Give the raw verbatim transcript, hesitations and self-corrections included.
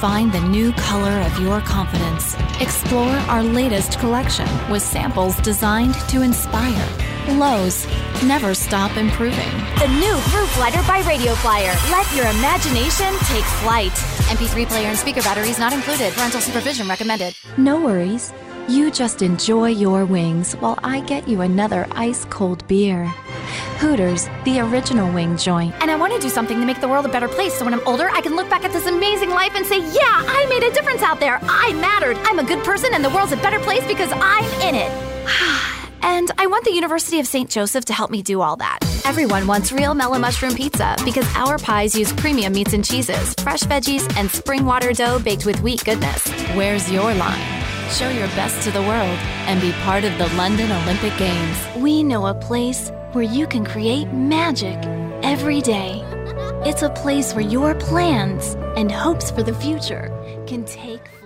find the new color of your confidence. Explore our latest collection with samples designed to inspire. Lowe's, never stop improving. The new Groove Glider by Radio Flyer. Let your imagination take flight. M P three player and speaker batteries not included. Parental supervision recommended. No worries. You just enjoy your wings while I get you another ice-cold beer. Hooters, the original wing joint. And I want to do something to make the world a better place so when I'm older, I can look back at this amazing life and say, yeah, I made a difference out there. I mattered. I'm a good person and the world's a better place because I'm in it. And I want the University of Saint Joseph to help me do all that. Everyone wants real mellow mushroom pizza because our pies use premium meats and cheeses, fresh veggies, and spring water dough baked with wheat goodness. Where's your line? Show your best to the world and be part of the London Olympic Games. We know a place where you can create magic every day. It's a place where your plans and hopes for the future can take